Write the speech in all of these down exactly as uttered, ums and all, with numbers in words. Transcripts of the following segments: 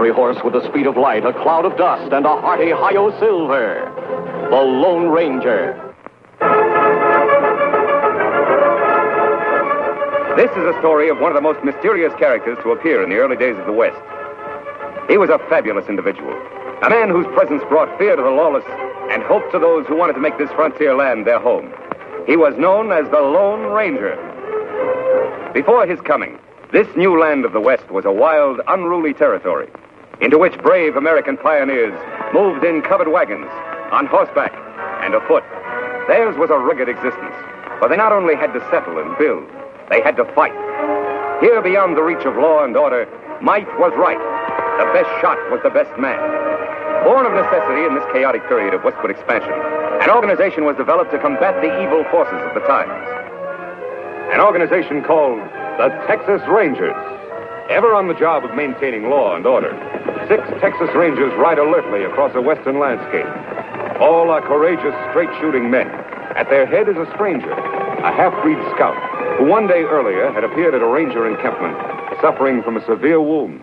stationary horse with the speed of light, a cloud of dust, and a hearty hi-yo silver. The Lone Ranger. This is a story of one of the most mysterious characters to appear in the early days of the West. He was a fabulous individual, a man whose presence brought fear to the lawless and hope to those who wanted to make this frontier land their home. He was known as the Lone Ranger. Before his coming, this new land of the West was a wild, unruly territory into which brave American pioneers moved in covered wagons, on horseback, and afoot. Theirs was a rugged existence, for they not only had to settle and build, they had to fight. Here, beyond the reach of law and order, might was right. The best shot was the best man. Born of necessity in this chaotic period of westward expansion, an organization was developed to combat the evil forces of the times. An organization called the Texas Rangers. Ever on the job of maintaining law and order, six Texas Rangers ride alertly across a western landscape. All are courageous, straight-shooting men. At their head is a stranger, a half-breed scout, who one day earlier had appeared at a ranger encampment, suffering from a severe wound.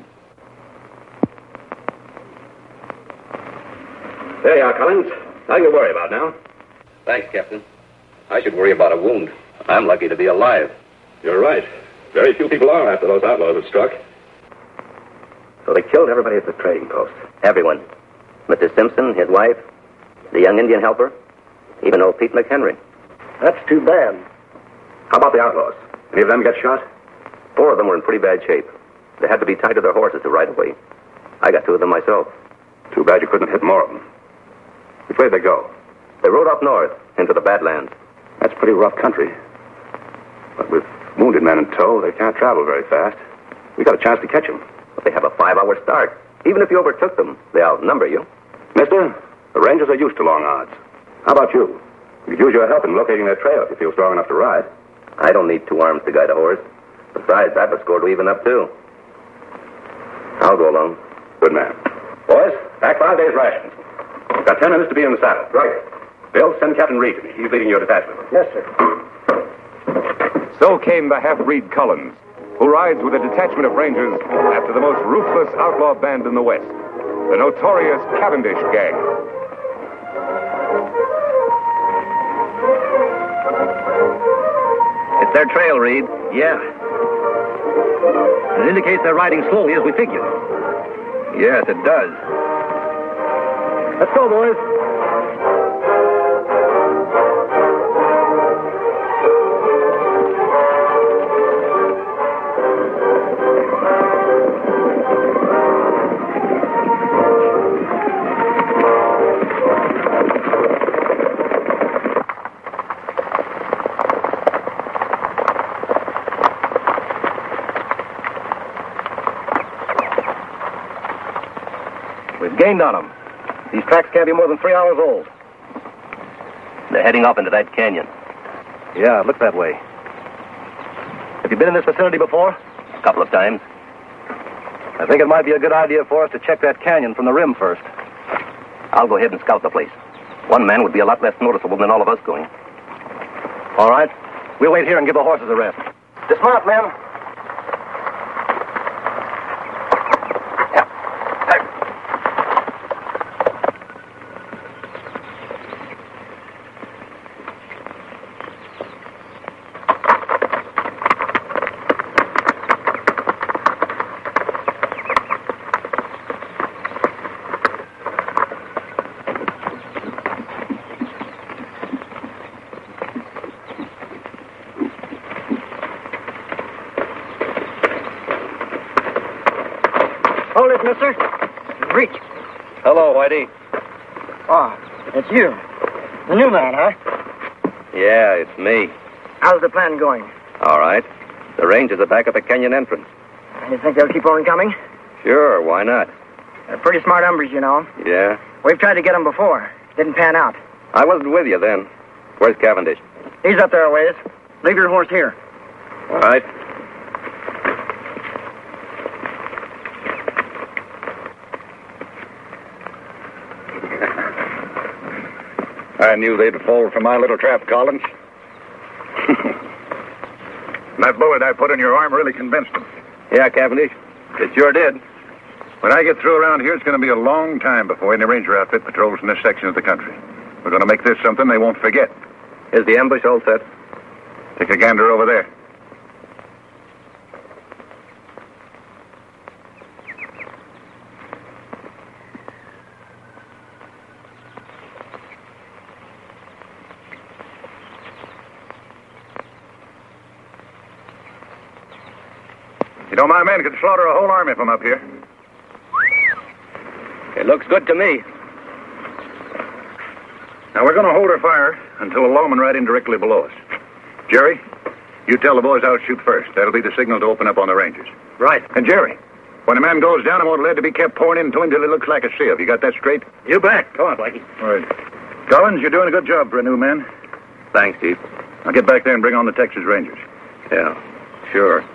There you are, Collins. Nothing to worry about now. Thanks, Captain. I should worry about a wound. I'm lucky to be alive. You're right. Very few people are after those outlaws have struck. So they killed everybody at the trading post. Everyone. Mister Simpson, his wife, the young Indian helper, even old Pete McHenry. That's too bad. How about the outlaws? Any of them get shot? Four of them were in pretty bad shape. They had to be tied to their horses to ride away. I got two of them myself. Too bad you couldn't hit more of them. Which way did they go? They rode up north, into the Badlands. That's pretty rough country. But with wounded men in tow, they can't travel very fast. We got a chance to catch them. But they have a five-hour start. Even if you overtook them, they outnumber you. Mister, the Rangers are used to long odds. How about you? You could use your help in locating their trail if you feel strong enough to ride. I don't need two arms to guide a horse. Besides, I've a score to even up, too. I'll go along. Good man. Boys, pack five days' rations. You've got ten minutes to be in the saddle. Right. Bill, send Captain Reed to me. He's leading your detachment. Yes, sir. So came the half-breed Collins, who rides with a detachment of Rangers after the most ruthless outlaw band in the West, the notorious Cavendish Gang. It's their trail, Reed. Yeah. It indicates they're riding slowly as we figured. Yes, it does. Let's go, boys. We've gained on them. These tracks can't be more than three hours old. They're heading up into that canyon. Yeah, it looks that way. Have you been in this vicinity before? A couple of times. I think it might be a good idea for us to check that canyon from the rim first. I'll go ahead and scout the place. One man would be a lot less noticeable than all of us going. All right. We'll wait here and give the horses a rest. Dismount, men. Hold it, mister. Reach. Hello, Whitey. Oh, it's you. The new man, huh? Yeah, it's me. How's the plan going? All right. The Rangers are back at the canyon entrance. You think they'll keep on coming? Sure, why not? They're pretty smart hombres, you know. Yeah? We've tried to get them before. Didn't pan out. I wasn't with you then. Where's Cavendish? He's up there a ways. Leave your horse here. All right. I knew they'd fall for my little trap, Collins. That bullet I put in your arm really convinced them. Yeah, Cavendish. It sure did. When I get through around here, it's going to be a long time before any ranger outfit patrols in this section of the country. We're going to make this something they won't forget. Is the ambush all set? Take a gander over there. You know, my men could slaughter a whole army from up here. It looks good to me. Now, we're going to hold our fire until a lawman right in directly below us. Jerry, you tell the boys I'll shoot first. That'll be the signal to open up on the Rangers. Right. And Jerry, when a man goes down, I want lead to be kept pouring into him till he looks like a sieve. You got that straight? You bet. Come on, Blackie. All right. Collins, you're doing a good job for a new man. Thanks, Chief. Now get back there and bring on the Texas Rangers. Yeah, sure.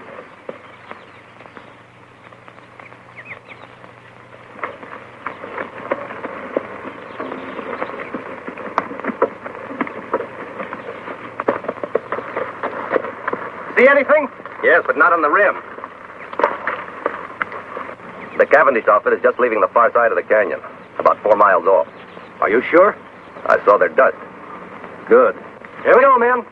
See anything? Yes, but not on the rim. The Cavendish outfit is just leaving the far side of the canyon, about four miles off. Are you sure? I saw their dust. Good. Here we go, men.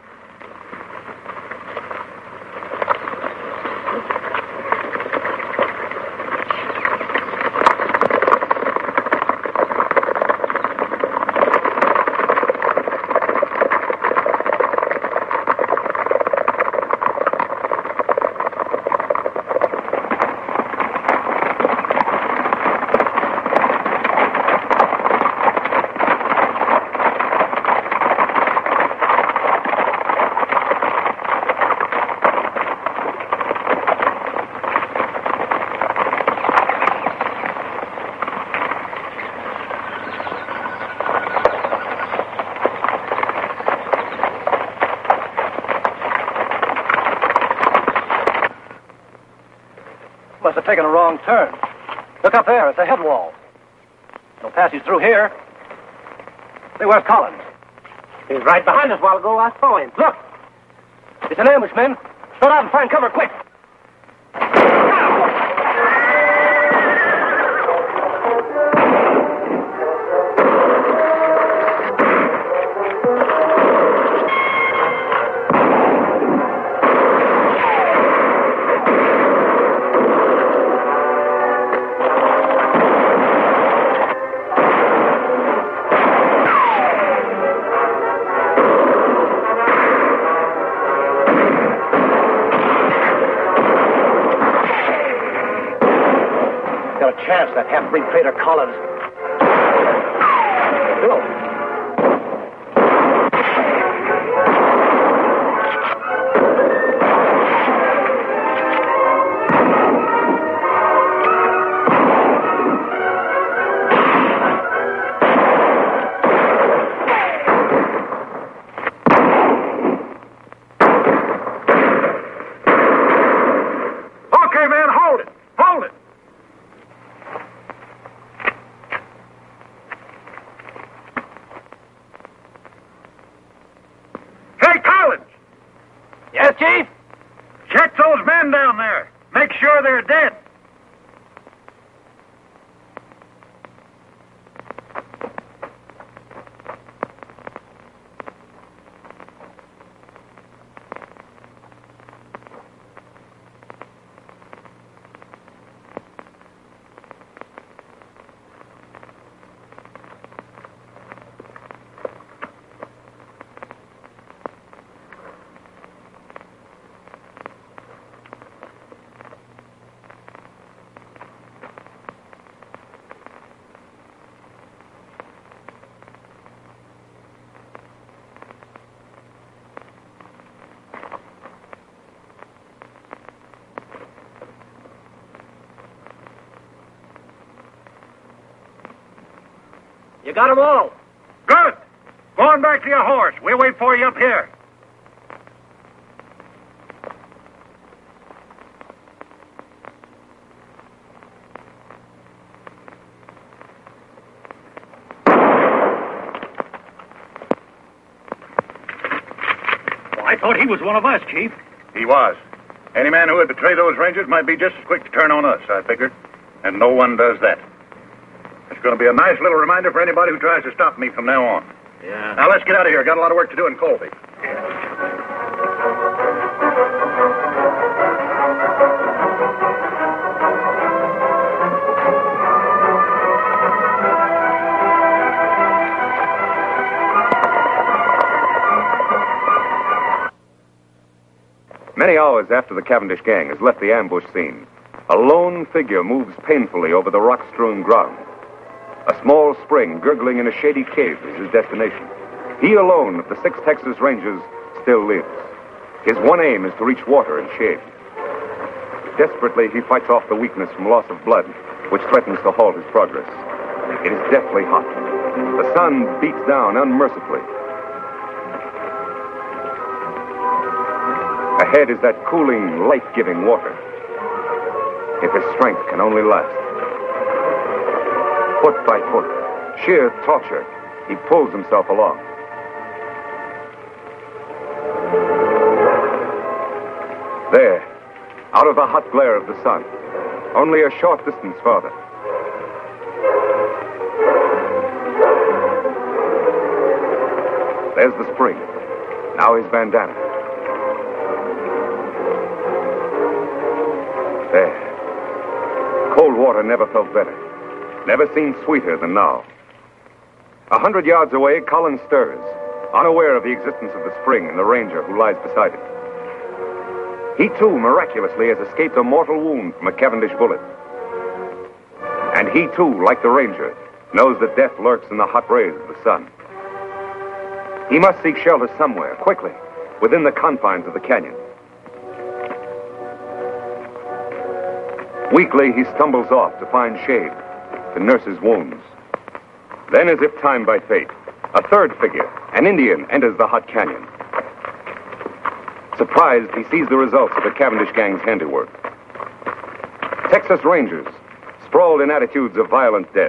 Must have taken a wrong turn. Look up there. It's a head wall. No passage through here. Say, where's Collins? He's right behind us a while ago. I saw him. Look. It's an ambush, men. Spread out and find cover, quick. Chance, that half-breed traitor Collins. Bill. Okay, man, hold it. Hold it. Yes, Chief? Check those men down there. Make sure they're dead. You got them all. Good. Go on back to your horse. We'll wait for you up here. Well, I thought he was one of us, Chief. He was. Any man who would betray those Rangers might be just as quick to turn on us, I figured. And no one does that. It's going to be a nice little reminder for anybody who tries to stop me from now on. Yeah. Now, let's get out of here. Got a lot of work to do in Colby. Many hours after the Cavendish gang has left the ambush scene, a lone figure moves painfully over the rock-strewn ground. A small spring gurgling in a shady cave is his destination. He alone of the six Texas Rangers still lives. His one aim is to reach water and shade. Desperately, he fights off the weakness from loss of blood, which threatens to halt his progress. It is deathly hot. The sun beats down unmercifully. Ahead is that cooling, life-giving water. If his strength can only last. Foot by foot, sheer torture, he pulls himself along. There, out of the hot glare of the sun, only a short distance farther. There's the spring. Now his bandana. There. Cold water never felt better. Never seemed sweeter than now. A hundred yards away, Collins stirs, unaware of the existence of the spring and the ranger who lies beside it. He, too, miraculously has escaped a mortal wound from a Cavendish bullet. And he, too, like the ranger, knows that death lurks in the hot rays of the sun. He must seek shelter somewhere, quickly, within the confines of the canyon. Weakly, he stumbles off to find shade, to nurse his wounds. Then, as if timed by fate, a third figure, an Indian, enters the hot canyon. Surprised, he sees the results of the Cavendish gang's handiwork. Texas Rangers, sprawled in attitudes of violent death.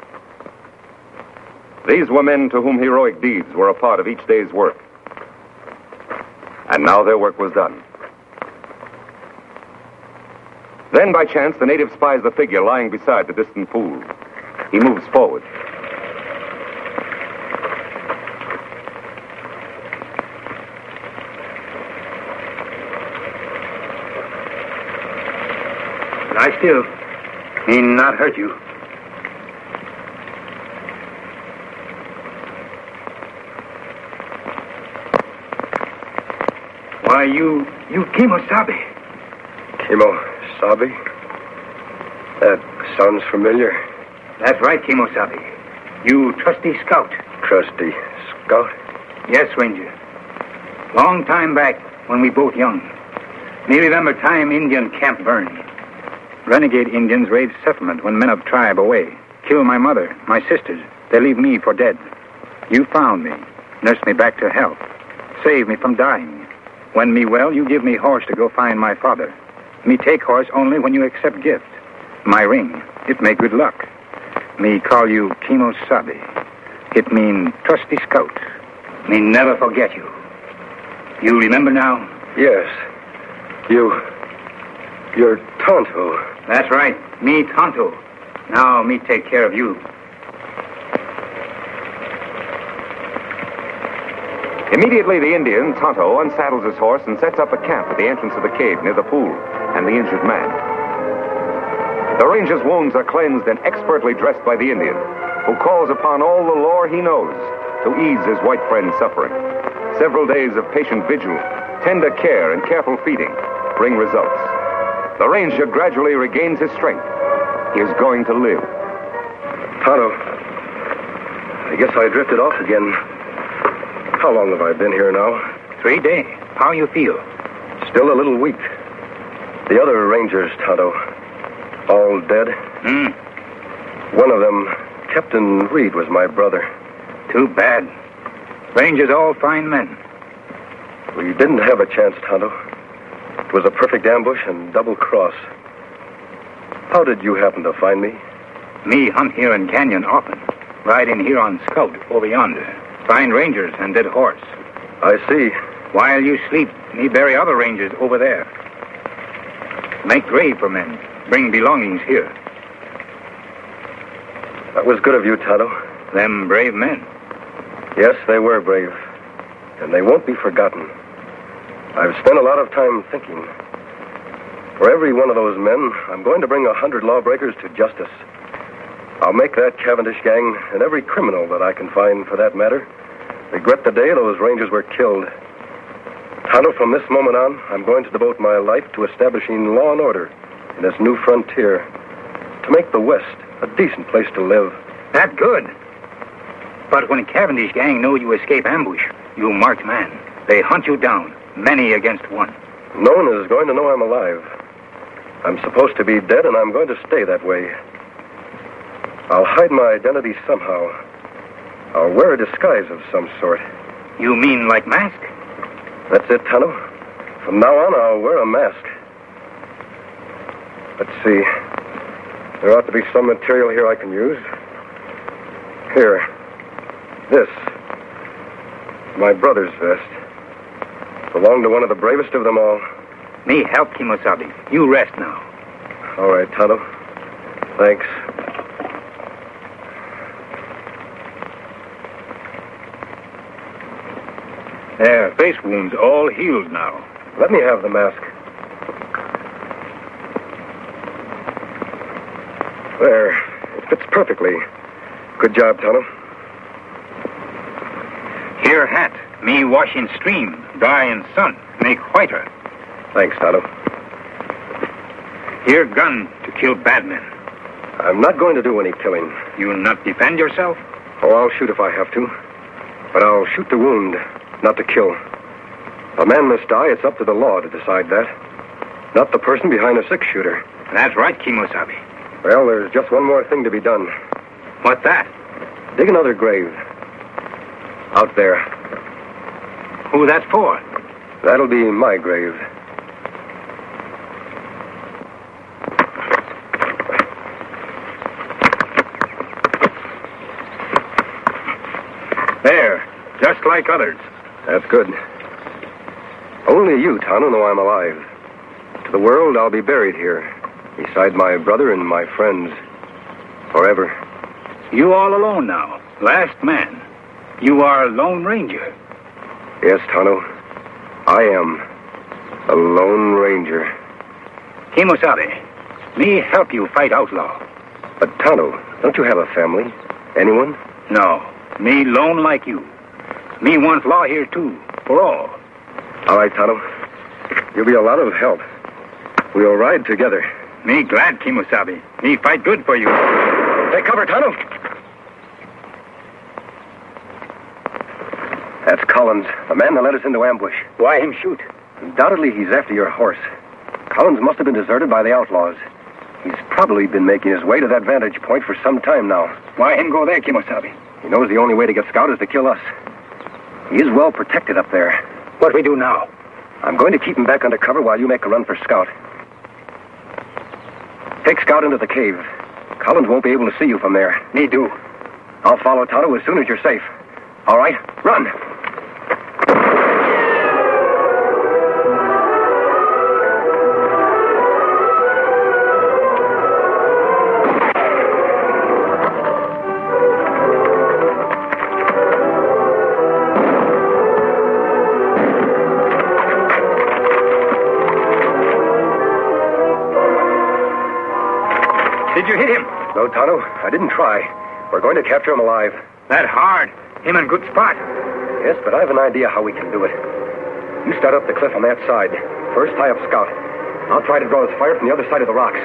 These were men to whom heroic deeds were a part of each day's work. And now their work was done. Then, by chance, the native spies the figure lying beside the distant pool. He moves forward. Lie still. He not hurt you. Why, you... you Kimosabe. Kimosabe? That sounds familiar. That's right, Kimosabe. You trusty scout. Trusty scout? Yes, Ranger. Long time back, when we both young. Me remember time Indian camp burned. Renegade Indians raid settlement when men of tribe away. Kill my mother, my sisters. They leave me for dead. You found me. Nursed me back to health. Saved me from dying. When me well, you give me horse to go find my father. Me take horse only when you accept gift. My ring, it make good luck. Me call you Kimosabe. It mean trusty scout. Me never forget you. You remember now? Yes. You... You're Tonto. That's right. Me Tonto. Now me take care of you. Immediately, the Indian, Tonto, unsaddles his horse and sets up a camp at the entrance of the cave near the pool and the injured man. The ranger's wounds are cleansed and expertly dressed by the Indian, who calls upon all the lore he knows to ease his white friend's suffering. Several days of patient vigil, tender care, and careful feeding bring results. The ranger gradually regains his strength. He is going to live. Tonto, I guess I drifted off again. How long have I been here now? Three days. How you feel? Still a little weak. The other rangers, Tonto, all dead? Hmm. One of them, Captain Reed, was my brother. Too bad. Rangers all fine men. We didn't have a chance, Tonto. It was a perfect ambush and double cross. How did you happen to find me? Me hunt here in canyon often. Ride in here on scout over yonder. Find rangers and dead horse. I see. While you sleep, me bury other rangers over there. Make grave for men. Bring belongings here. was good of you, Tonto. Them brave men. Yes, they were brave. And they won't be forgotten. I've spent a lot of time thinking. For every one of those men, I'm going to bring a hundred lawbreakers to justice. I'll make that Cavendish gang, and every criminal that I can find for that matter, regret the day those Rangers were killed. Tonto, from this moment on, I'm going to devote my life to establishing law and order in this new frontier, to make the West a decent place to live. That good. But when Cavendish gang know you escape ambush, you marked man. They hunt you down, many against one. No one is going to know I'm alive. I'm supposed to be dead, and I'm going to stay that way. I'll hide my identity somehow. I'll wear a disguise of some sort. You mean like mask? That's it, Tonto. From now on, I'll wear a mask. Let's see. There ought to be some material here I can use. Here. This. My brother's vest. Belonged to one of the bravest of them all. Me help, Kimosabe. You rest now. All right, Tonto. Thanks. Their face wounds all healed now. Let me have the mask. There. It fits perfectly. Good job, Tonto. Here hat. Me wash in stream. Dry in sun. Make whiter. Thanks, Tonto. Here gun to kill bad men. I'm not going to do any killing. You not defend yourself? Oh, I'll shoot if I have to. But I'll shoot to wound, not to kill. A man must die. It's up to the law to decide that. Not the person behind a six-shooter. That's right, Kimosabe. Well, there's just one more thing to be done. What's that? Dig another grave. Out there. Who that's for? That'll be my grave. There. Just like others. That's good. Only you, Tonto, know I'm alive. To the world, I'll be buried here, beside my brother and my friends, forever. You all alone now. Last man. You are a Lone Ranger. Yes, Tonto. I am a Lone Ranger. Kimosabe, me help you fight outlaw. But, Tonto, don't you have a family? Anyone? No. Me lone like you. Me want law here, too. For all. All right, Tonto. You'll be a lot of help. We'll ride together. Me glad, Kimosabe. Me fight good for you. Take cover, Tonto. That's Collins, the man that led us into ambush. Why him shoot? Undoubtedly, he's after your horse. Collins must have been deserted by the outlaws. He's probably been making his way to that vantage point for some time now. Why him go there, Kimosabe? He knows the only way to get Scout is to kill us. He is well protected up there. What we do now? I'm going to keep him back under cover while you make a run for Scout. Take Scout into the cave. Collins won't be able to see you from there. Me do. I'll follow Tonto as soon as you're safe. All right, run. Did you hit him? No, Tonto, I didn't try. We're going to capture him alive. That hard. Him in good spot. Yes, but I have an idea how we can do it. You start up the cliff on that side. First, tie up Scout. I'll try to draw his fire from the other side of the rocks.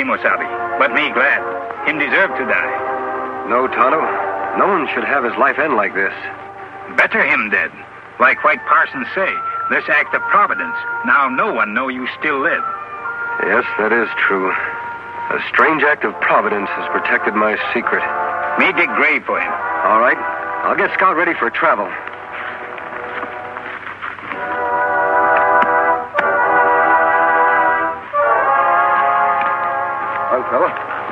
Kimosabe, but me glad. Him deserve to die. No, Tonto. No one should have his life end like this. Better him dead. Like White Parsons say, this act of providence. Now no one know you still live. Yes, that is true. A strange act of providence has protected my secret. Me dig grave for him. All right. I'll get Scout ready for travel. Young fella.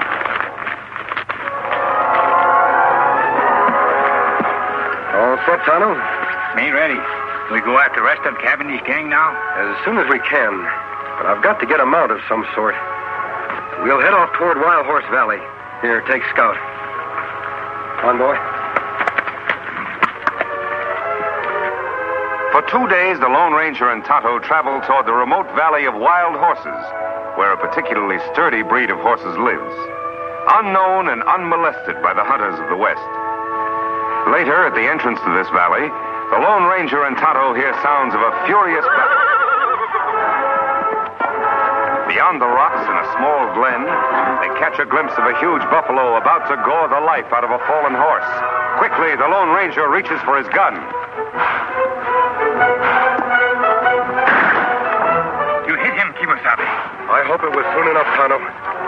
All set, Tonto? Me ready. We go after the rest of Cavendish gang now? As soon as we can. But I've got to get a mount of some sort. We'll head off toward Wild Horse Valley. Here, take Scout. On, boy. For two days, the Lone Ranger and Tonto traveled toward the remote valley of Wild Horses, where a particularly sturdy breed of horses lives, unknown and unmolested by the hunters of the West. Later, at the entrance to this valley, the Lone Ranger and Tonto hear sounds of a furious battle. Beyond the rocks in a small glen, they catch a glimpse of a huge buffalo about to gore the life out of a fallen horse. Quickly, the Lone Ranger reaches for his gun. You hit him, Kimosabe. I hope it was soon enough, Tonto.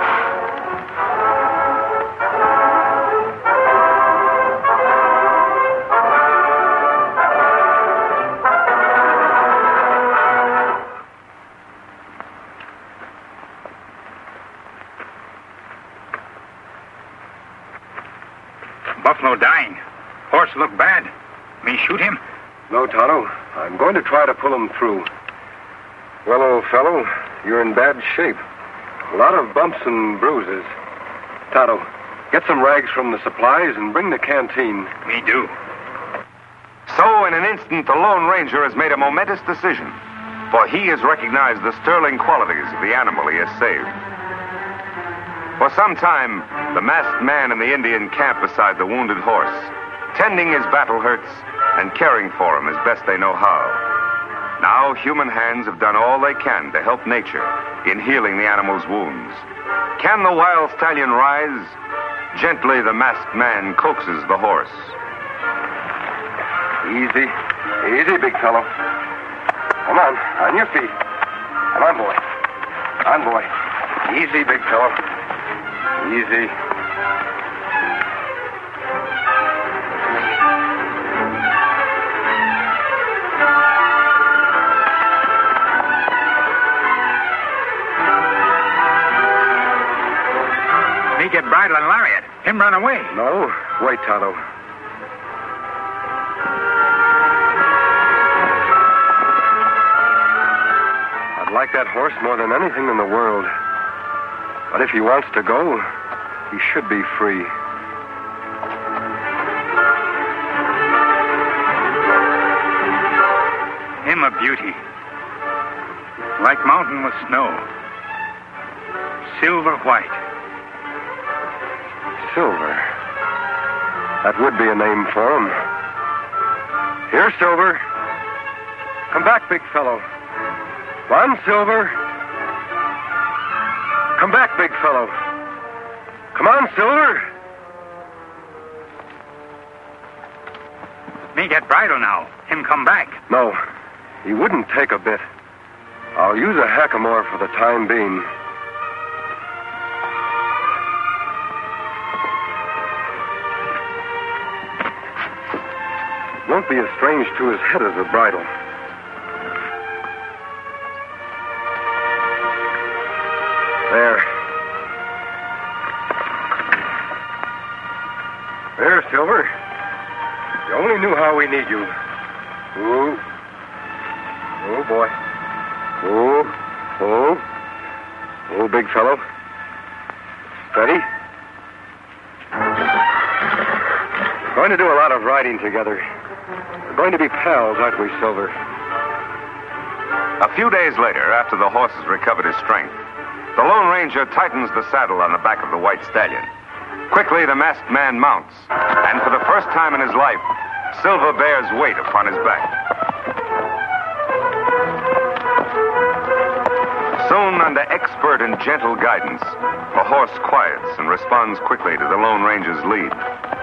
Buffalo dying. Horse look bad. Me shoot him? No, Tonto. I'm going to try to pull him through. Well, old fellow, you're in bad shape. A lot of bumps and bruises. Tonto, get some rags from the supplies and bring the canteen. Me do. So, in an instant, the Lone Ranger has made a momentous decision, for he has recognized the sterling qualities of the animal he has saved. For some time, the masked man in the Indian camp beside the wounded horse, tending his battle hurts and caring for him as best they know how. Now, human hands have done all they can to help nature in healing the animal's wounds. Can the wild stallion rise? Gently, the masked man coaxes the horse. Easy. Easy, big fellow. Come on, on your feet. Come on, boy. On, boy. Easy, big fellow. Easy. Me get bridle and lariat. Him run away. No, wait, Tonto. I'd like that horse more than anything in the world. But if he wants to go, he should be free. Him a beauty. Like mountain with snow. Silver white. Silver. That would be a name for him. Here, Silver. Come back, big fellow. Come on, Silver. Come back, big fellow. Come on, Silver. Me get bridle now. Him come back. No, he wouldn't take a bit. I'll use a hackamore for the time being. Won't be as strange to his head as a bridle. There. There, Silver. You only knew how we need you. Ooh. Oh, boy. Oh. Oh. Oh, big fellow. Steady. We're going to do a lot of riding together. We're going to be pals, aren't we, Silver? A few days later, after the horse has recovered his strength, the Lone Ranger tightens the saddle on the back of the white stallion. Quickly, the masked man mounts, and for the first time in his life, Silver bears weight upon his back. Soon, under expert and gentle guidance, the horse quiets and responds quickly to the Lone Ranger's lead.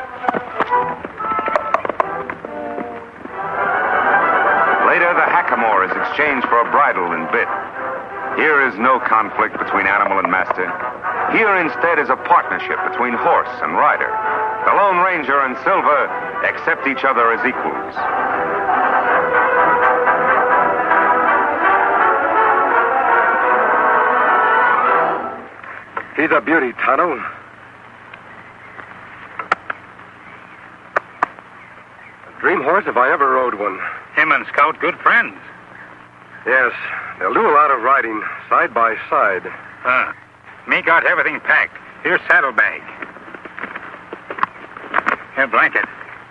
Later, the hackamore is exchanged for a bridle and bit. Here is no conflict between animal and master. Here, instead, is a partnership between horse and rider. The Lone Ranger and Silver accept each other as equals. He's a beauty, Tonto. A dream horse if I ever rode one. Him and Scout good friends. Yes, they'll do a lot of riding, side by side. Huh. Me got everything packed. Here's saddlebag. Here, blanket.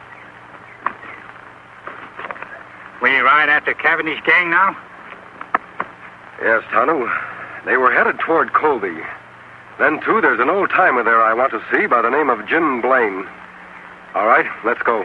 We ride after Cavendish gang now? Yes, Tonto. They were headed toward Colby. Then, too, there's an old-timer there I want to see by the name of Jim Blaine. All right, let's go.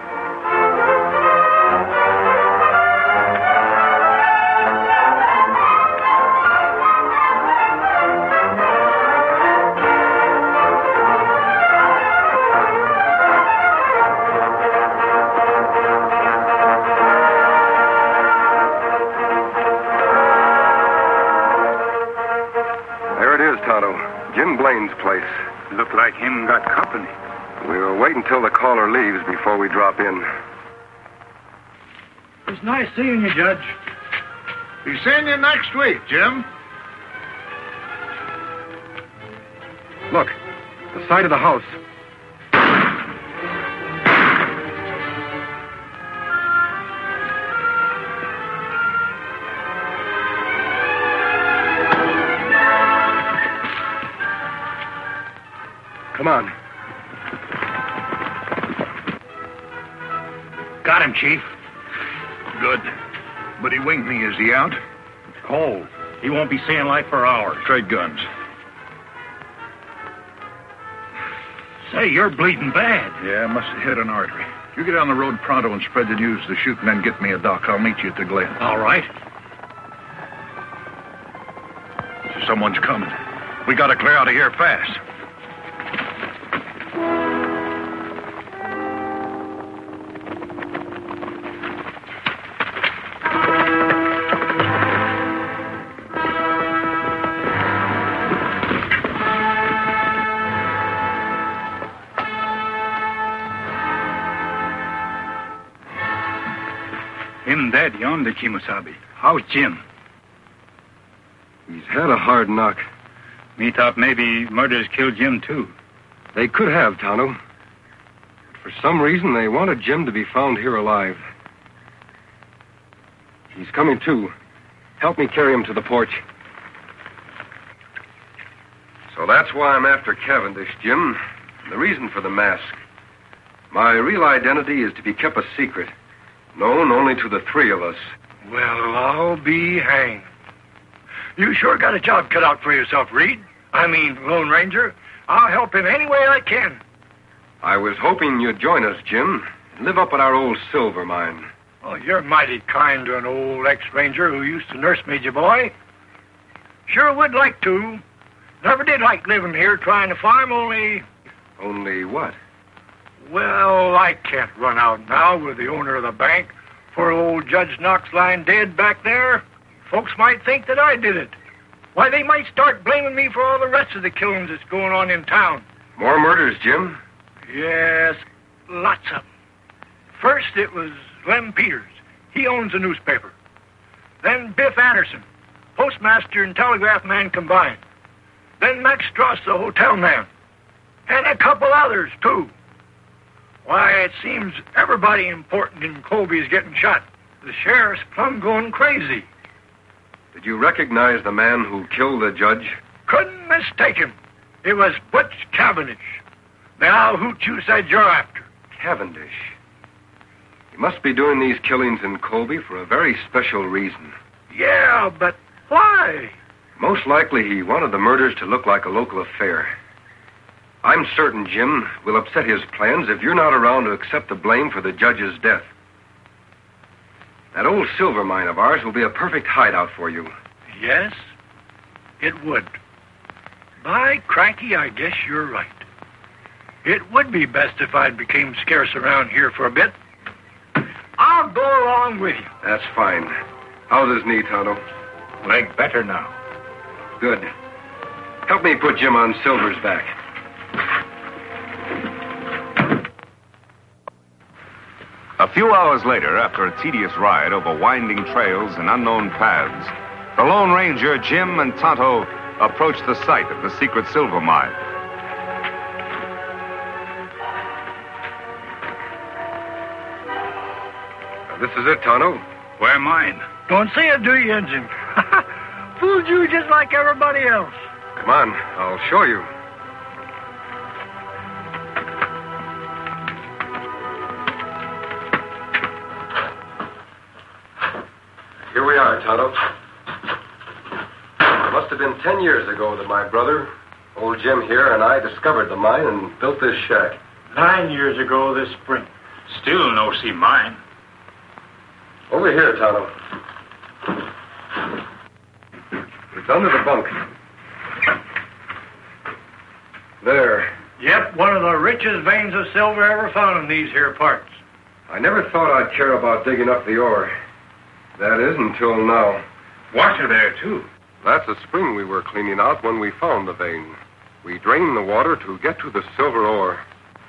Jim Blaine's place. Look like him got company. We'll wait until the caller leaves before we drop in. It's nice seeing you, Judge. Be seeing you next week, Jim. Look, the side of the house. Come on. Got him, Chief. Good. But he winged me. Is he out? Cold. He won't be seeing light for hours. Trade guns. Say, you're bleeding bad. Yeah, I must have hit an artery. You get on the road pronto and spread the news to the shoot and then get me a doc. I'll meet you at the Glen. All right. Someone's coming. We gotta clear out of here fast. Him dead yonder, Kimosabe. How's Jim? He's had a hard knock. Me thought maybe murders killed Jim, too. They could have, Tonto. But for some reason, they wanted Jim to be found here alive. He's coming, too. Help me carry him to the porch. So that's why I'm after Cavendish, Jim. And the reason for the mask. My real identity is to be kept a secret. Known only to the three of us. Well, I'll be hanged. You sure got a job cut out for yourself, Reed. I mean, Lone Ranger. I'll help in any way I can. I was hoping you'd join us, Jim, and live up at our old silver mine. Oh, you're mighty kind to an old ex-ranger who used to nurse me, boy. Sure would like to. Never did like living here trying to farm, only... Only what? Well, I can't run out now with the owner of the bank. Poor old Judge Knox lying dead back there. Folks might think that I did it. Why, they might start blaming me for all the rest of the killings that's going on in town. More murders, Jim? Yes, lots of them. First, it was Lem Peters. He owns a newspaper. Then Biff Anderson, postmaster and telegraph man combined. Then Max Strauss, the hotel man. And a couple others, too. Why, it seems everybody important in Colby is getting shot. The sheriff's plumb going crazy. Did you recognize the man who killed the judge? Couldn't mistake him. It was Butch Cavendish. Now, who you said you're after? Cavendish. He must be doing these killings in Colby for a very special reason. Yeah, but why? Most likely he wanted the murders to look like a local affair. I'm certain, Jim, we'll upset his plans if you're not around to accept the blame for the judge's death. That old silver mine of ours will be a perfect hideout for you. Yes? It would. By cranky, I guess you're right. It would be best if I became scarce around here for a bit. I'll go along with you. That's fine. How's his knee, Tonto? Leg better now. Good. Help me put Jim on Silver's back. A few hours later, after a tedious ride over winding trails and unknown paths, the Lone Ranger, Jim, and Tonto approached the site of the secret silver mine. This is it, Tonto. Where mine? Don't see it, do you, Injun? Fooled you just like everybody else. Come on, I'll show you. Here we are, Tonto. It must have been ten years ago that my brother, old Jim here, and I discovered the mine and built this shack. Nine years ago this spring. Still no see mine. Over here, Tonto. It's under the bunk. There. Yep, one of the richest veins of silver ever found in these here parts. I never thought I'd care about digging up the ore. That is, until now. Water there, too. That's a spring we were cleaning out when we found the vein. We drained the water to get to the silver ore.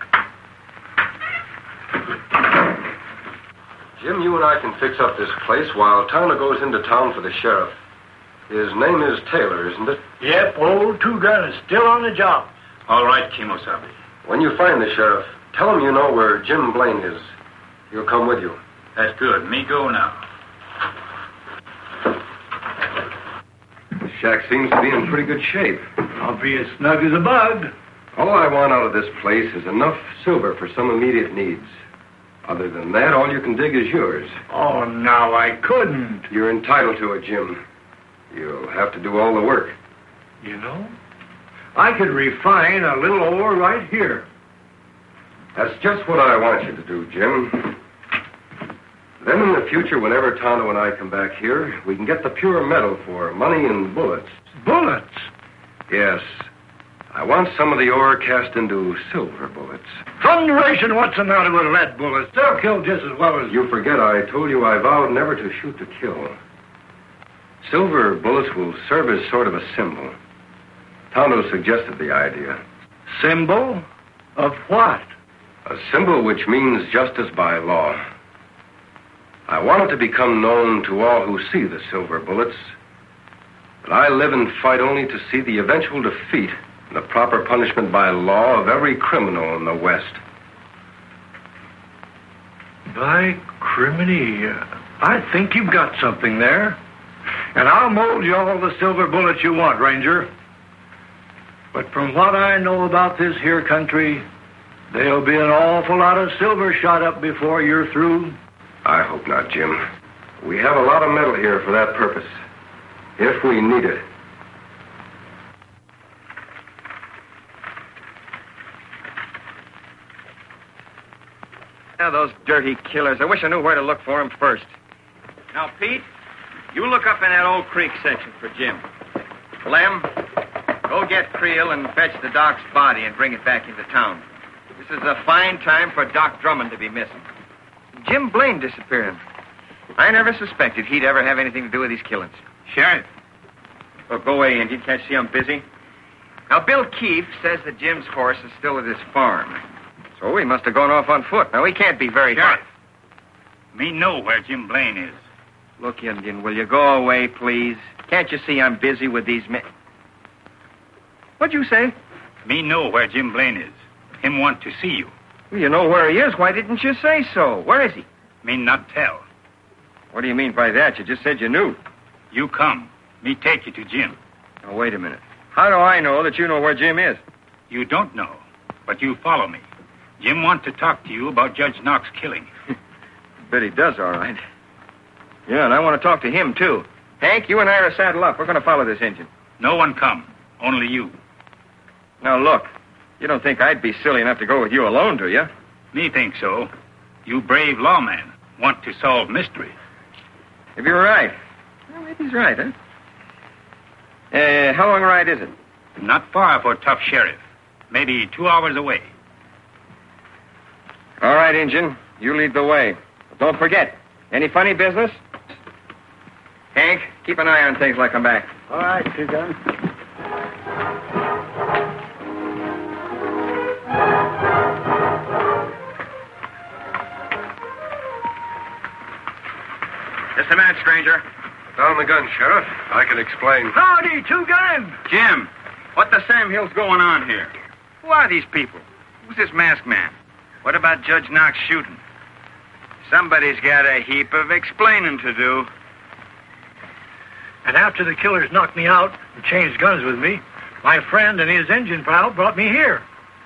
Jim, you and I can fix up this place while Tonto goes into town for the sheriff. His name is Taylor, isn't it? Yep, old Two-Gun is still on the job. All right, Kimosabe. When you find the sheriff, tell him you know where Jim Blaine is. He'll come with you. That's good. Me go now. The shack seems to be in pretty good shape. I'll be as snug as a bug. All I want out of this place is enough silver for some immediate needs. Other than that, all you can dig is yours. Oh, now I couldn't. You're entitled to it, Jim. You'll have to do all the work. You know, I could refine a little ore right here. That's just what I want you to do, Jim. Then in the future, whenever Tonto and I come back here, we can get the pure metal for money and bullets. Bullets? Yes. I want some of the ore cast into silver bullets. Thunderation, what's the matter with lead bullets? They'll kill just as well as... You forget I told you I vowed never to shoot to kill. Silver bullets will serve as sort of a symbol. Tonto suggested the idea. Symbol? Of what? A symbol which means justice by law. I want it to become known to all who see the silver bullets that I live and fight only to see the eventual defeat and the proper punishment by law of every criminal in the West. By criminy, uh, I think you've got something there. And I'll mold you all the silver bullets you want, Ranger. But from what I know about this here country, there'll be an awful lot of silver shot up before you're through. I hope not, Jim. We have a lot of metal here for that purpose, if we need it. Now, those dirty killers. I wish I knew where to look for them first. Now, Pete, you look up in that old creek section for Jim. Lem, go get Creel and fetch the doc's body and bring it back into town. This is a fine time for Doc Drummond to be missing. Jim Blaine disappearing. I never suspected he'd ever have anything to do with these killings. Sheriff. Well, go away, Indian. Can't see I'm busy. Now, Bill Keefe says that Jim's horse is still at his farm. So he must have gone off on foot. Now, he can't be very Sheriff. far. Me know where Jim Blaine is. Look, Indian, will you go away, please? Can't you see I'm busy with these men? What'd you say? Me know where Jim Blaine is. Him want to see you. Well, you know where he is. Why didn't you say so? Where is he? Me not tell. What do you mean by that? You just said you knew. You come. Me take you to Jim. Now, wait a minute. How do I know that you know where Jim is? You don't know, but you follow me. Jim want to talk to you about Judge Knox killing. Bet he does, all right. Yeah, and I want to talk to him, too. Hank, you and I are saddle up. We're going to follow this engine. No one come. Only you. Now, look. You don't think I'd be silly enough to go with you alone, do you? Me think so. You brave lawman. Want to solve mystery. Maybe you're right. Well, maybe he's right, huh? Uh, how long a ride is it? Not far for tough sheriff. Maybe two hours away. All right, Injun. You lead the way. But don't forget, any funny business? Hank, keep an eye on things like I'm back. All right, Two Gun. Just a minute, stranger. Down the gun, Sheriff. I can explain. Howdy, Two Gun. Jim, what the Sam Hill's going on here? Who are these people? Who's this masked man? What about Judge Knox shooting? Somebody's got a heap of explaining to do. And after the killers knocked me out and changed guns with me, my friend and his engine pal brought me here.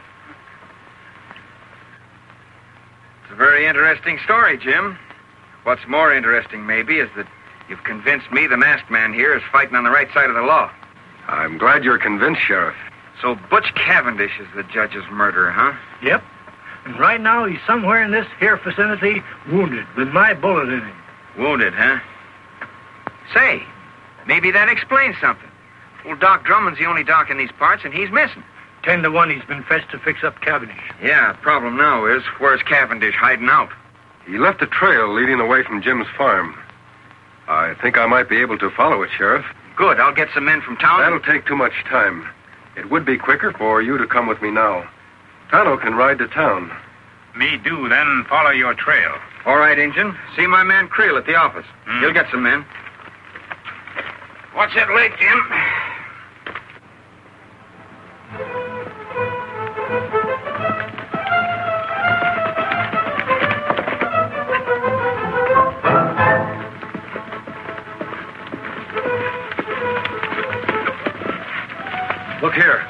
It's a very interesting story, Jim. What's more interesting, maybe, is that you've convinced me the masked man here is fighting on the right side of the law. I'm glad you're convinced, Sheriff. So Butch Cavendish is the judge's murderer, huh? Yep. And right now he's somewhere in this here vicinity, wounded, with my bullet in him. Wounded, huh? Say, maybe that explains something. Old Doc Drummond's the only doc in these parts, and he's missing. Ten to one he's been fetched to fix up Cavendish. Yeah, problem now is, where's Cavendish hiding out? He left a trail leading away from Jim's farm. I think I might be able to follow it, Sheriff. Good, I'll get some men from town. That'll take too much time. It would be quicker for you to come with me now. Tonto can ride to town. Me do, then follow your trail. All right, Injun. See my man Creel at the office. Mm. He'll get some men. Watch that leg, Jim. Look here.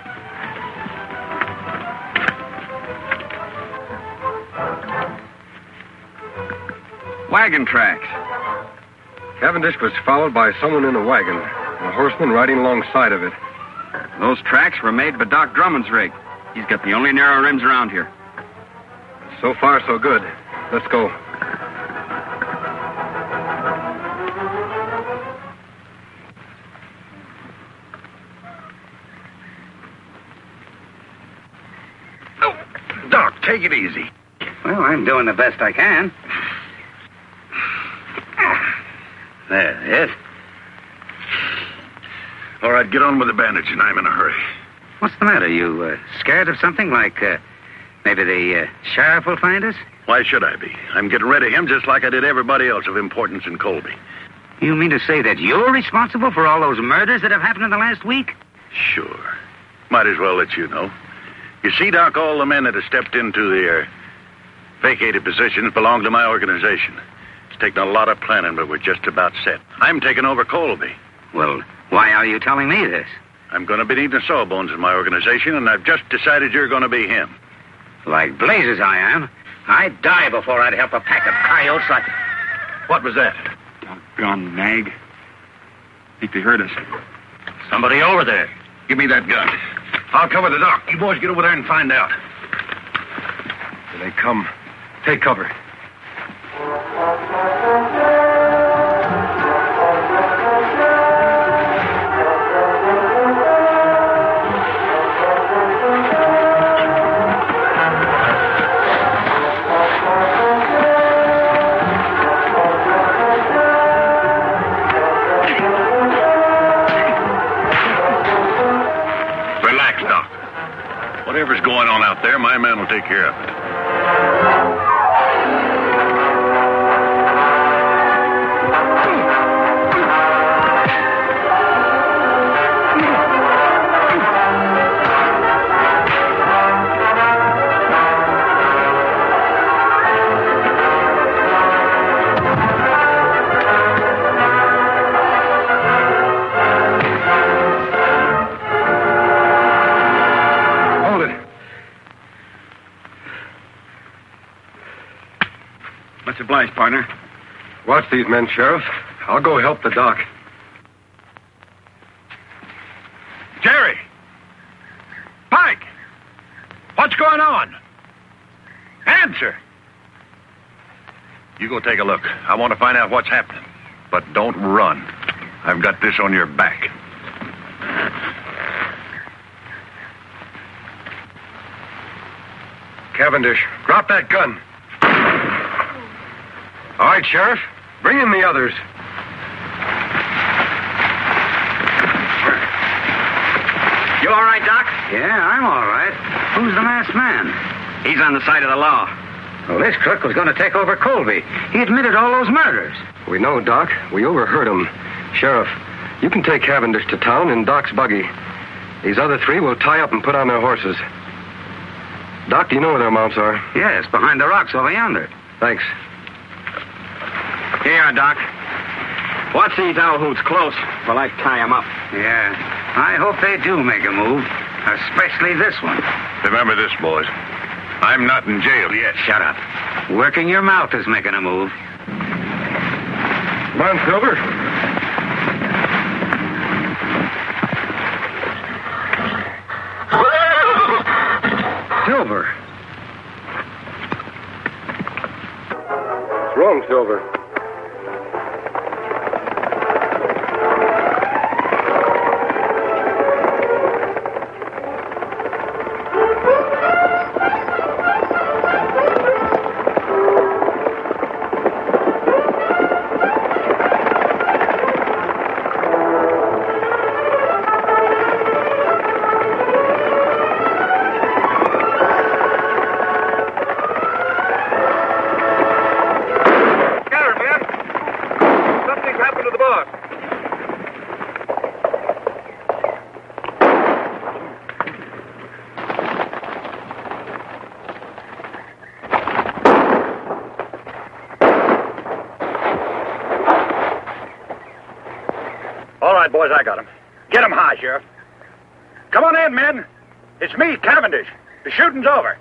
Wagon tracks. Cavendish was followed by someone in a wagon, and a horseman riding alongside of it. Those tracks were made by Doc Drummond's rig. He's got the only narrow rims around here. So far, so good. Let's go. Oh, Doc, take it easy. Well, I'm doing the best I can. There, yes. All right, get on with the bandaging. I'm in a hurry. What's the matter? You uh, scared of something? Like uh, maybe the uh, sheriff will find us? Why should I be? I'm getting rid of him just like I did everybody else of importance in Colby. You mean to say that you're responsible for all those murders that have happened in the last week? Sure. Might as well let you know. You see, Doc, all the men that have stepped into their vacated positions belong to my organization. It's taken a lot of planning, but we're just about set. I'm taking over Colby. Well, why are you telling me this? I'm going to be needing sawbones in my organization, and I've just decided you're going to be him. Like blazes I am. I'd die before I'd help a pack of coyotes like... What was that? Doggone nag. Think they heard us. Somebody over there. Give me that gun. I'll cover the dock. You boys get over there and find out. Here they come. Take cover. Relax, Doc. Whatever's going on out there, my man will take care of it. Much obliged, partner. Watch these men, Sheriff. I'll go help the doc. Jerry! Pike! What's going on? Answer! You go take a look. I want to find out what's happening. But don't run. I've got this on your back. Cavendish, drop that gun. All right, Sheriff. Bring in the others. You all right, Doc? Yeah, I'm all right. Who's the masked man? He's on the side of the law. Well, this crook was going to take over Colby. He admitted all those murders. We know, Doc. We overheard him. Sheriff, you can take Cavendish to town in Doc's buggy. These other three will tie up and put on their horses. Doc, do you know where their mounts are? Yes, behind the rocks over yonder. Thanks. Here you are, Doc. Watch these owl hoots close while I tie them up. Yeah, I hope they do make a move, especially this one. Remember this, boys. I'm not in jail yet. Shut up. Working your mouth is making a move. Come on, Silver. Silver. What's wrong, Silver? Boys, I got him. Get him high, Sheriff. Come on in, men. It's me, Cavendish. The shooting's over.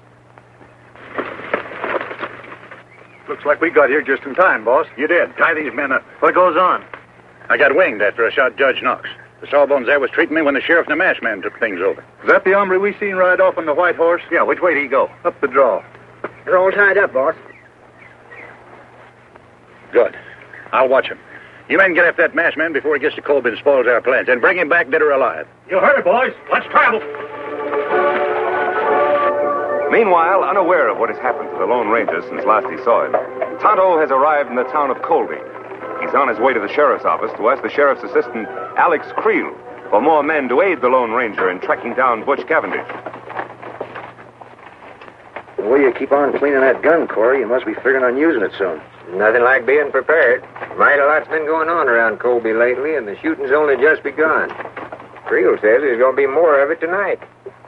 Looks like we got here just in time, boss. You did. Tie these men up. What goes on? I got winged after I shot Judge Knox. The sawbones there was treating me when the sheriff and the masked man took things over. Is that the hombre we seen ride off on the white horse? Yeah, which way did he go? Up the draw. They're all tied up, boss. Good. I'll watch him. You men get after that masked man before he gets to Colby and spoils our plans, and bring him back dead or alive. You heard it, boys. Let's travel. Meanwhile, unaware of what has happened to the Lone Ranger since last he saw him, Tonto has arrived in the town of Colby. He's on his way to the sheriff's office to ask the sheriff's assistant, Alex Creel, for more men to aid the Lone Ranger in tracking down Butch Cavendish. The way you keep on cleaning that gun, Corey, you must be figuring on using it soon. Nothing like being prepared. Mighty lot's been going on around Colby lately, and the shooting's only just begun. Creel says there's going to be more of it tonight.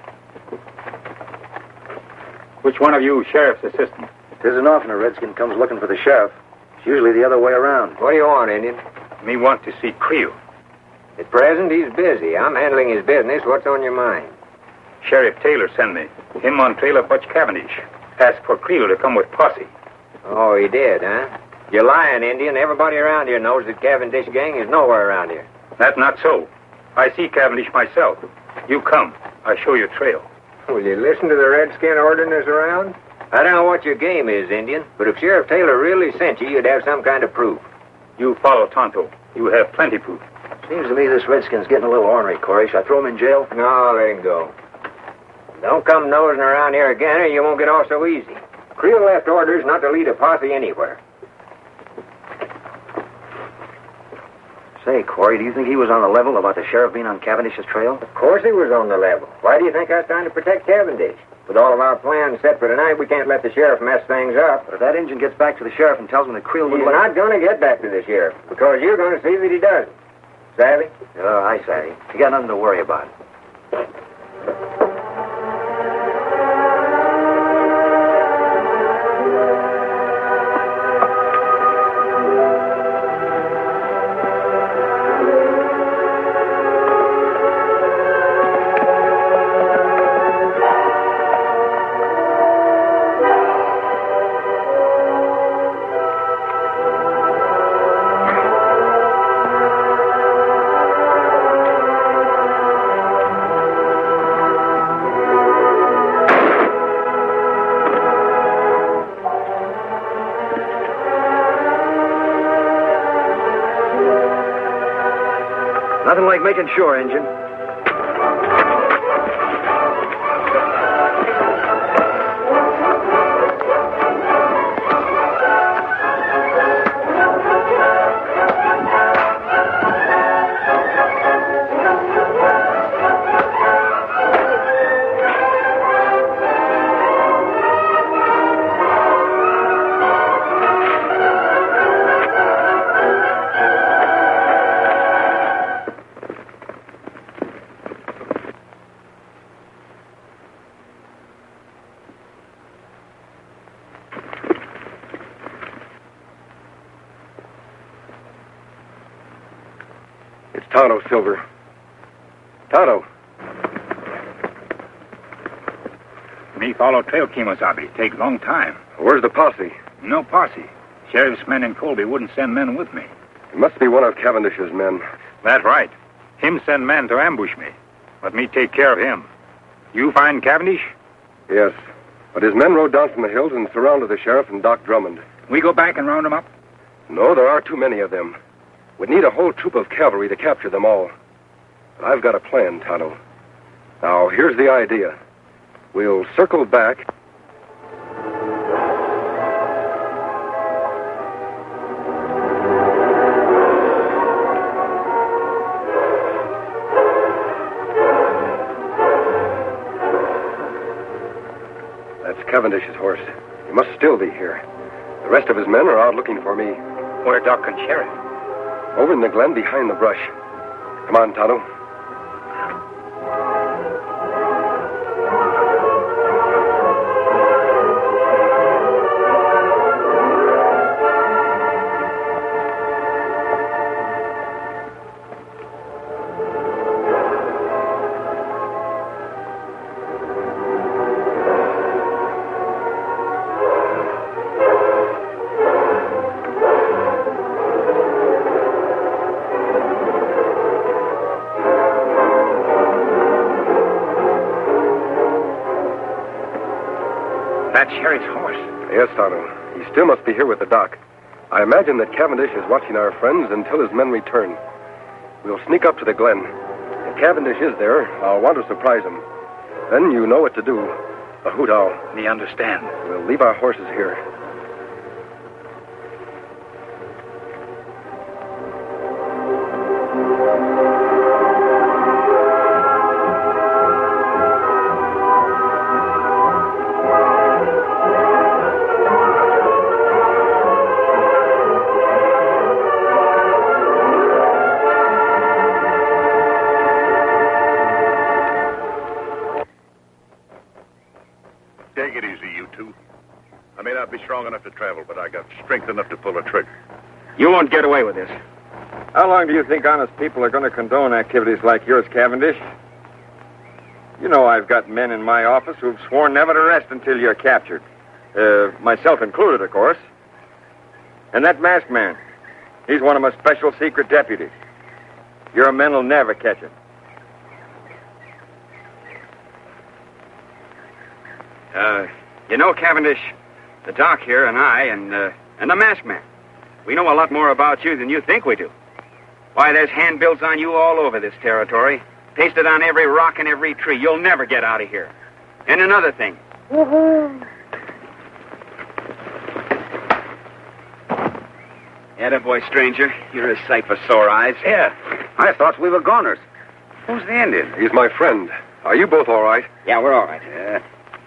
Which one of you sheriff's assistant? It isn't often a redskin comes looking for the sheriff. It's usually the other way around. What do you want, Indian? Me want to see Creel. At present, he's busy. I'm handling his business. What's on your mind? Sheriff Taylor sent me. Him on trail of Butch Cavendish. Asked for Creel to come with posse. Oh, he did, huh? You're lying, Indian. Everybody around here knows that Cavendish gang is nowhere around here. That's not so. I see Cavendish myself. You come. I show you trail. Will you listen to the redskin ordering us around? I don't know what your game is, Indian, but if Sheriff Taylor really sent you, you'd have some kind of proof. You follow Tonto. You have plenty proof. Seems to me this redskin's getting a little ornery, Corey. Should I throw him in jail? No, let him go. Don't come nosing around here again, or you won't get off so easy. Creel left orders not to lead a posse anywhere. Say, Corey, do you think he was on the level about the sheriff being on Cavendish's trail? Of course he was on the level. Why do you think I was trying to protect Cavendish? With all of our plans set for tonight, we can't let the sheriff mess things up. But if that Injun gets back to the sheriff and tells him that Creel would... He's not going to get back to the sheriff, because you're going to see that he doesn't. Savvy? Oh, I savvy. You got nothing to worry about. Nothing like making sure, Injun. Tonto, Silver. Tonto. Me follow trail Kemosabe. Take long time. Where's the posse? No posse. Sheriff's men in Colby wouldn't send men with me. It must be one of Cavendish's men. That's right. Him send men to ambush me. Let me take care of him. You find Cavendish? Yes. But his men rode down from the hills and surrounded the sheriff and Doc Drummond. We go back and round them up? No, there are too many of them. We'd need a whole troop of cavalry to capture them all. But I've got a plan, Tonto. Now, here's the idea. We'll circle back. That's Cavendish's horse. He must still be here. The rest of his men are out looking for me. Where Doc and Sheriff? Over in the glen behind the brush. Come on, Tonto. That's Sheriff's horse. Yes, Tonto. He still must be here with the doc. I imagine that Cavendish is watching our friends until his men return. We'll sneak up to the glen. If Cavendish is there, I'll want to surprise him. Then you know what to do. A hoot owl. Me understand. We'll leave our horses here. Take it easy, you two. I may not be strong enough to travel, but I got strength enough to pull a trigger. You won't get away with this. How long do you think honest people are going to condone activities like yours, Cavendish? You know I've got men in my office who've sworn never to rest until you're captured. Uh, myself included, of course. And that masked man, he's one of my special secret deputies. Your men will never catch him. Uh, you know, Cavendish, the doc here and I and, uh, and the masked man, we know a lot more about you than you think we do. Why, there's handbills on you all over this territory, pasted on every rock and every tree. You'll never get out of here. And another thing. Attaboy, stranger. You're a sight for sore eyes. Yeah. I thought we were goners. Who's the Indian? He's my friend. Are you both all right? Yeah, we're all right. Yeah.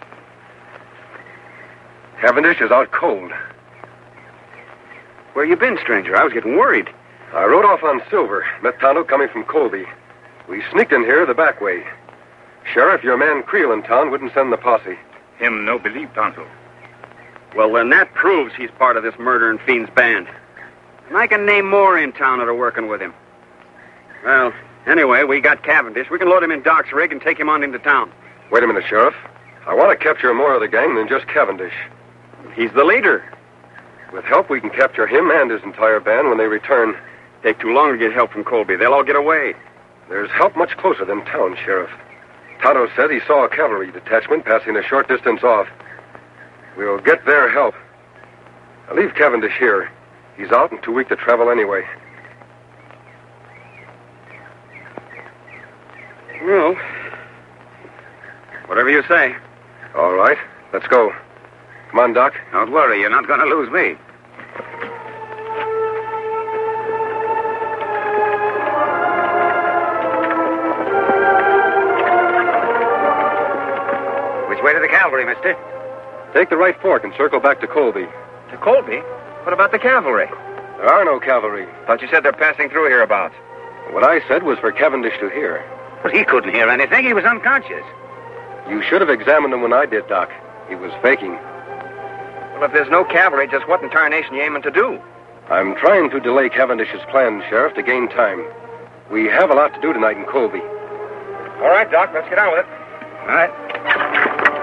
Cavendish is out cold. Where you been, stranger? I was getting worried. I rode off on Silver. Met Tonto coming from Colby. We sneaked in here the back way. Sheriff, your man Creel in town wouldn't send the posse. Him no believe Tonto. Well, then that proves he's part of this murdering fiend's band. And I can name more in town that are working with him. Well, anyway, we got Cavendish. We can load him in Doc's rig and take him on into town. Wait a minute, Sheriff. I want to capture more of the gang than just Cavendish. He's the leader. With help, we can capture him and his entire band when they return. Take too long to get help from Colby. They'll all get away. There's help much closer than town, Sheriff. Tonto said he saw a cavalry detachment passing a short distance off. We'll get their help. I'll leave Cavendish here. He's out and too weak to travel anyway. Well, whatever you say. All right, let's go. Come on, Doc. Don't worry, you're not going to lose me. Which way to the cavalry, mister? Take the right fork and circle back to Colby. To Colby? What about the cavalry? There are no cavalry. Thought you said they're passing through hereabouts. What I said was for Cavendish to hear. But he couldn't hear anything. He was unconscious. You should have examined him when I did, Doc. He was faking. Well, if there's no cavalry, just what in tarnation you aiming to do? I'm trying to delay Cavendish's plan, Sheriff, to gain time. We have a lot to do tonight in Colby. All right, Doc, let's get on with it. All right.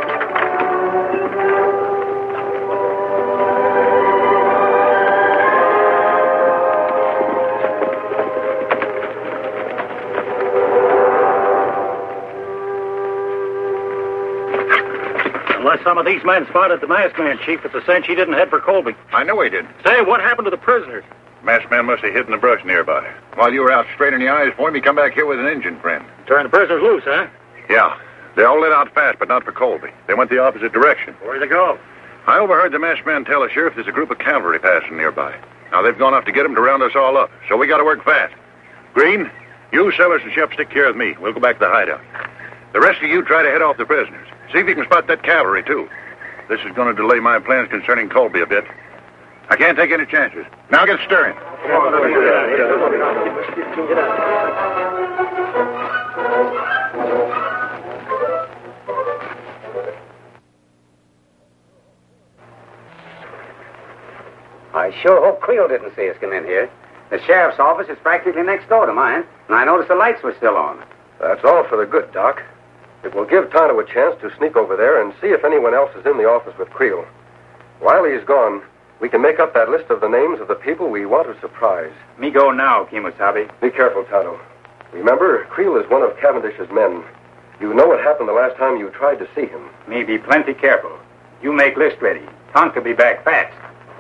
Unless some of these men spotted the masked man, Chief, it's a cinch he didn't head for Colby. I know he did. Say, what happened to the prisoners? Masked man must have hid in the brush nearby. While you were out straining the eyes for him, he come back here with an Indian friend. Turn the prisoners loose, huh? Yeah. They all lit out fast, but not for Colby. They went the opposite direction. Where'd they go? I overheard the masked man tell the sheriff there's a group of cavalry passing nearby. Now, they've gone off to get him to round us all up, so we got to work fast. Green, you, Sellers, and Shep stick here with me. We'll go back to the hideout. The rest of you try to head off the prisoners. See if you can spot that cavalry, too. This is going to delay my plans concerning Colby a bit. I can't take any chances. Now get stirring. I sure hope Creel didn't see us come in here. The sheriff's office is practically next door to mine, and I noticed the lights were still on. That's all for the good, Doc. It will give Tonto a chance to sneak over there and see if anyone else is in the office with Creel. While he's gone, we can make up that list of the names of the people we want to surprise. Me go now, Kimosabe. Be careful, Tonto. Remember, Creel is one of Cavendish's men. You know what happened the last time you tried to see him. Me be plenty careful. You make list ready. Tonka be back fast.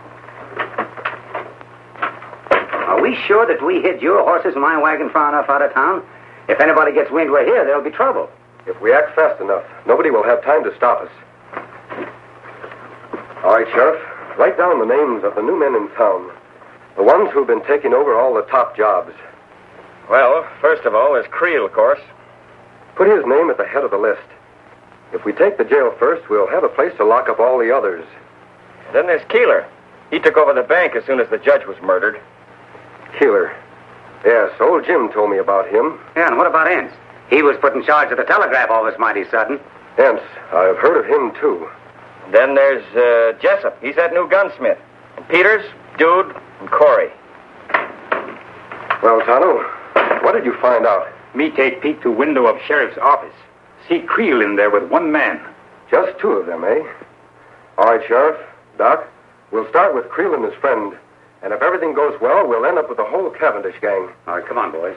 Are we sure that we hid your horses and my wagon far enough out of town? If anybody gets wind we're here, there'll be trouble. If we act fast enough, nobody will have time to stop us. All right, Sheriff. Write down the names of the new men in town. The ones who've been taking over all the top jobs. Well, first of all, there's Creel, of course. Put his name at the head of the list. If we take the jail first, we'll have a place to lock up all the others. Then there's Keeler. He took over the bank as soon as the judge was murdered. Keeler. Yes, old Jim told me about him. Yeah, and what about Ince? He was put in charge of the telegraph office mighty sudden. Ince. I've heard of him, too. Then there's uh, Jessup. He's that new gunsmith. And Peters, Dude, and Corey. Well, Tonto, what did you find out? Me take Pete to window of sheriff's office. See Creel in there with one man. Just two of them, eh? All right, Sheriff. Doc, we'll start with Creel and his friend. And if everything goes well, we'll end up with the whole Cavendish gang. All right, come on, boys.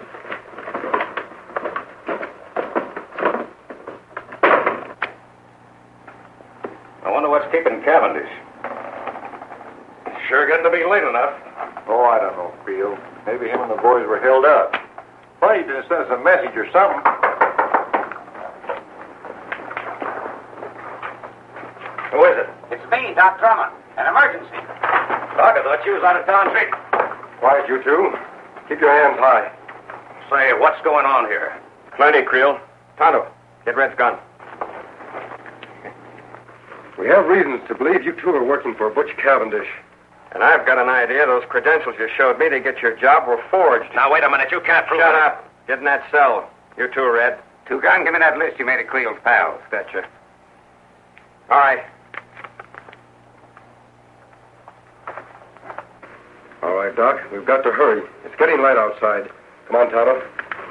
I wonder what's keeping Cavendish. It's sure getting to be late enough. Oh, I don't know, Creel. Maybe him and the boys were held up. Probably didn't send us a message or something. Who is it? It's me, Doc Drummond. An emergency. Doc, I thought you was out of town treating. Quiet, you two. Keep your hands high. Say, what's going on here? Plenty, Creel. Tonto, get Red's gun. We have reasons to believe you two are working for Butch Cavendish. And I've got an idea those credentials you showed me to get your job were forged. Now, wait a minute. You can't prove Shut it. up. Get in that cell. You too, Red. Two-Gun, give me that list you made of Creel's pals. Betcha. All right. All right, Doc. We've got to hurry. It's getting light outside. Come on, Tonto.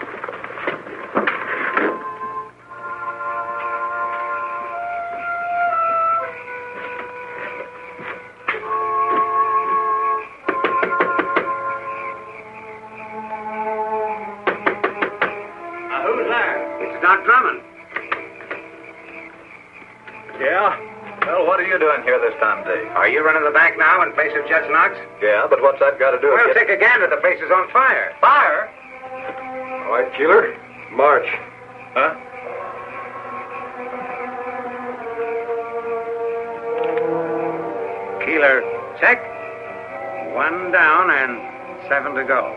Doc Drummond. Yeah? Well, what are you doing here this time of day? Are you running the bank now in place of Judge Knox? Yeah, but what's that got to do with Well, it? take a gander. The place is on fire. Fire? All right, Keeler. March. Huh? Keeler, check. One down and seven to go.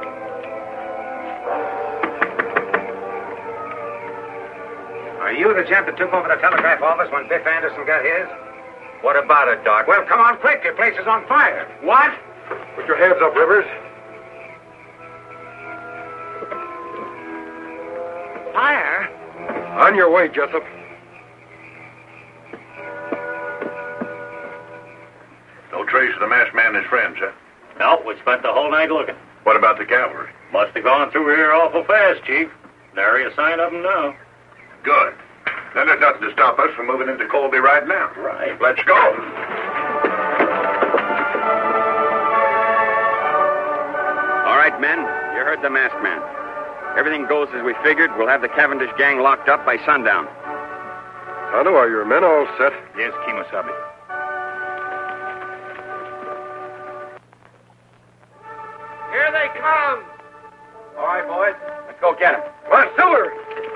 Are you the gent that took over the telegraph office when Biff Anderson got his? What about it, Doc? Well, come on quick. Your place is on fire. What? Put your hands up, Rivers. Fire? On your way, Jessup. No trace of the masked man and his friends, huh? No, we spent the whole night looking. What about the cavalry? Must have gone through here awful fast, Chief. Nary a sign of them now. Good. Then there's nothing to stop us from moving into Colby right now. Right. Let's go. All right, men. You heard the masked man. Everything goes as we figured. We'll have the Cavendish gang locked up by sundown. Tonto, are your men all set? Yes, Kimosabe. Here they come. All right, boys. Let's go get them. Come on, Silver!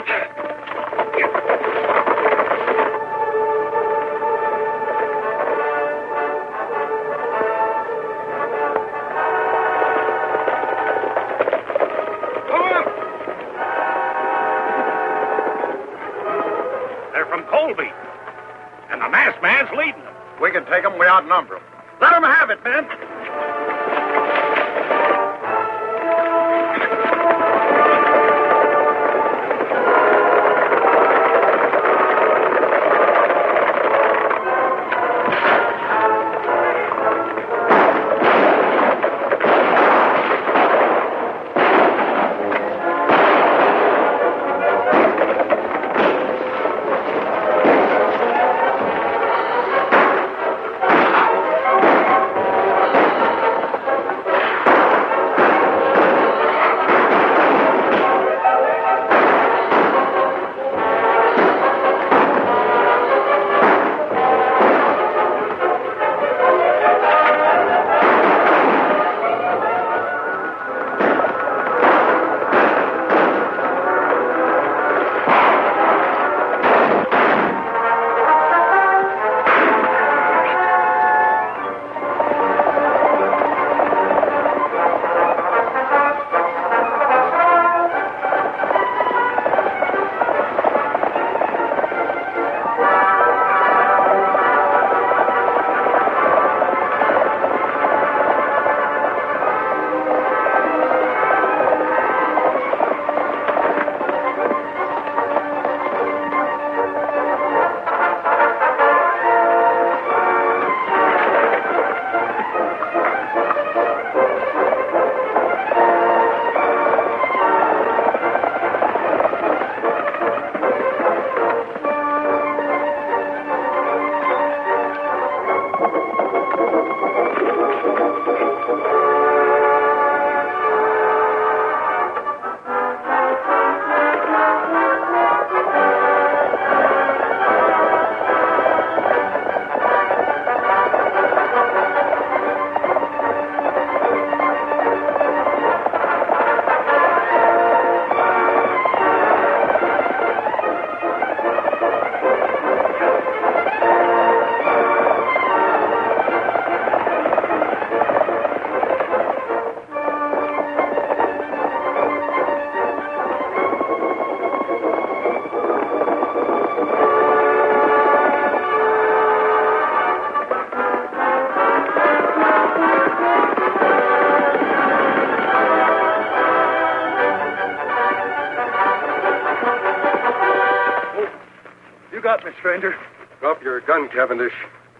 They're from Colby. And the masked man's leading them. We can take them. We outnumber them. Let them have it, men. got me, stranger. Drop your gun, Cavendish.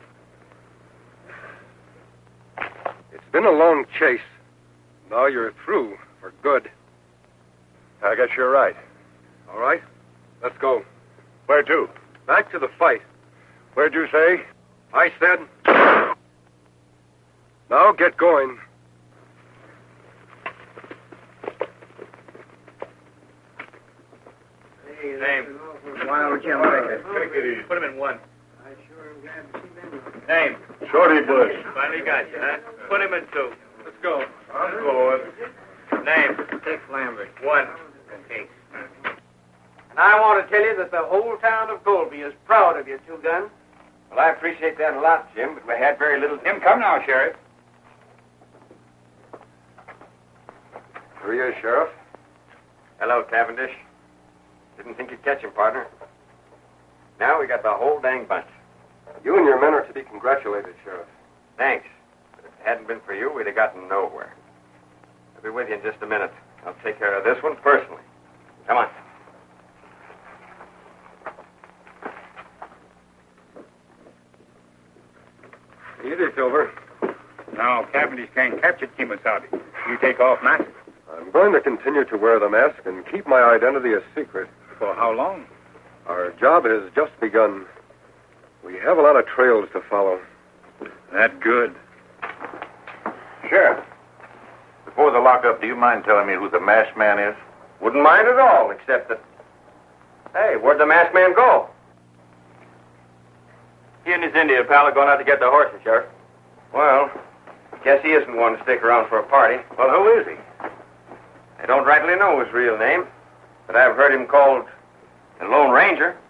It's been a long chase. Now you're through for good. I guess you're right. All right, let's go. Where to? Back to the fight. Where'd you say? I said. Now get going. Name. Wild Jim Baker. Take it easy. Put him in one. I sure am glad to see them. Name. Shorty Bush. Finally got you, huh? Put him in two. Let's go. I'm going. Name. Dick Lambert. One. Okay. And I want to tell you that the whole town of Colby is proud of you, Two Gun. Well, I appreciate that a lot, Jim, but we had very little... Jim, come now, Sheriff. Here he is, Sheriff. Hello, Cavendish. Didn't think you'd catch him, partner. Now we got the whole dang bunch. You and your men are to be congratulated, Sheriff. Thanks. But if it hadn't been for you, we'd have gotten nowhere. I'll be with you in just a minute. I'll take care of this one personally. Come on. Easy, Silver. Now, Cavendish can't capture Kimosabe. You take off, Matt. I'm I'm going to continue to wear the mask and keep my identity a secret. For how long? Our job has just begun. We have a lot of trails to follow. That good. Sheriff, before the lockup, do you mind telling me who the masked man is? Wouldn't mind at all, except that... Hey, where'd the masked man go? He and his Indian pal are going out to get the horses, Sheriff. Well, guess he isn't one to stick around for a party. Well, who is he? I don't rightly know his real name, but I've heard him called the Lone Ranger.